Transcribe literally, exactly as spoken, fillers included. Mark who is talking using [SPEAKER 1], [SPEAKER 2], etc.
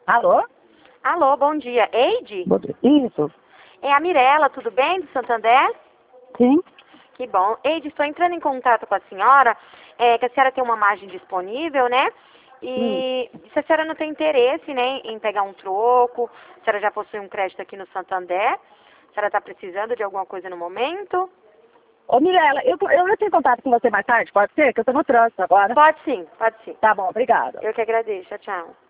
[SPEAKER 1] Alô?
[SPEAKER 2] Alô, bom dia. Eide?
[SPEAKER 1] Bom dia. Isso.
[SPEAKER 2] É a Mirella, tudo bem, do Santander?
[SPEAKER 1] Sim.
[SPEAKER 2] Que bom. Eide, estou entrando em contato com a senhora, é, que a senhora tem uma margem disponível, né?
[SPEAKER 1] Hum.
[SPEAKER 2] E se a senhora não tem interesse, né, em pegar um troco, a senhora já possui um crédito aqui no Santander, a senhora está precisando de alguma coisa no momento?
[SPEAKER 1] Ô, Mirella, eu, eu entro em contato com você mais tarde, pode ser? Que eu tô no trânsito agora.
[SPEAKER 2] Pode sim, pode sim.
[SPEAKER 1] Tá bom, obrigada.
[SPEAKER 2] Eu que agradeço. Tchau, tchau.